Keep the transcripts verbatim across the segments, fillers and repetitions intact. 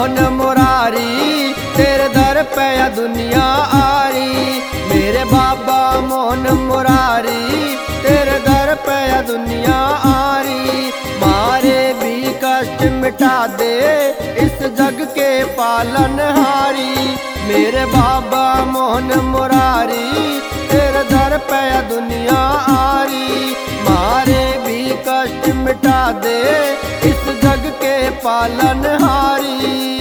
मोहन मुरारी, तेरे दर पे या दुनिया आरी। मेरे बाबा मोहन मुरारी, तेरे दर पे या दुनिया आरी। मारे भी कष्ट मिटा दे इस जग के पालनहारी। मेरे बाबा मोहन मुरारी, तेरे दर पे या दुनिया आरी। मारे भी कष्ट मिटा दे इस जग के पालनहारी।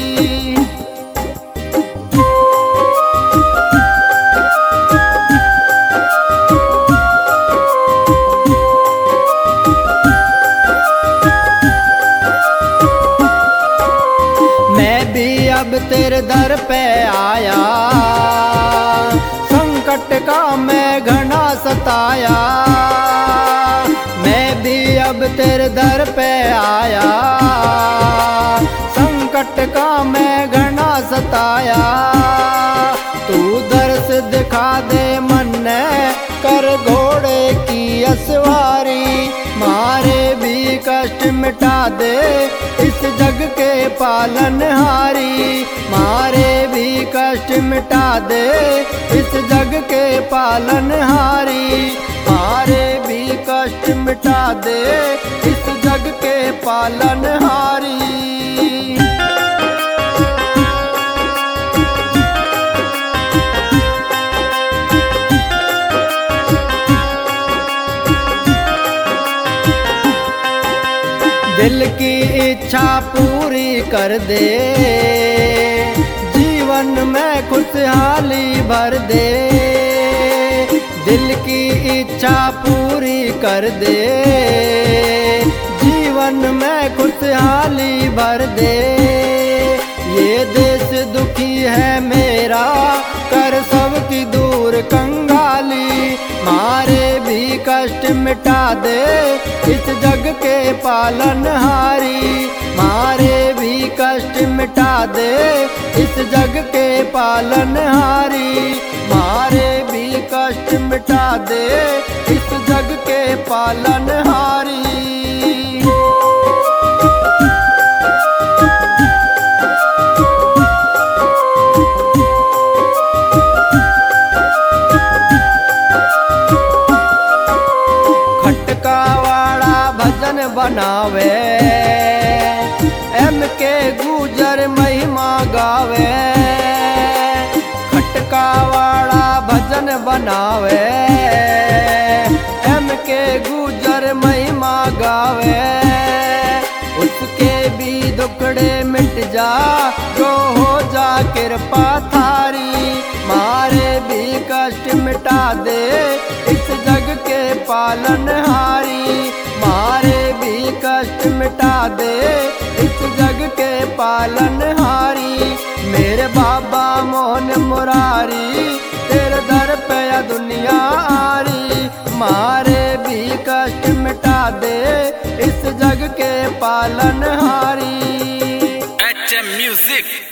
मैं भी अब तेरे दर पे आया, संकट का मैं घना सताया। मैं भी अब तेरे दर पे आया, संकट का मैं घना सताया। तू दर्श दिखा दे मन ने, कर घोड़े की असवारी। मारे भी कष्ट मिटा दे इस जग के पालनहारी। मारे भी कष्ट मिटा दे इस जग के पालनहारी। मारे भी कष्ट मिटा दे इस जग के पालनहारी। दिल की इच्छा पूरी कर दे, जीवन में खुशहाली भर दे। दिल की इच्छा पूरी कर दे, जीवन में खुशहाली भर दे। ये देश दुखी है मेरा, कर सबकी दूर कंगाली। मारे भी कष्ट मिटा दे इस जग के पालनहारी। मारे भी कष्ट मिटा दे इस जग के पालनहारी। मारे भी कष्ट मिटा दे इस जग के पालनहारी। खटकावाड़ा भजन बनावे, एम के गुजर महिमा गावे। खटकावाड़ा भजन बनावे, एम के गुजर महिमा गावे। उसके भी दुखड़े मिट जा, जो हो जा कृपा थारी। मारे भी कष्ट मिटा दे इस जग के पालनहारी। मारे भी कष्ट मिटा दे इस जग के पालनहारी। मेरे बाबा मोहन मुरारी, तेरे दर पे या दुनिया आरी। मारे भी कष्ट मिटा दे इस जग के पालनहारी। H M music.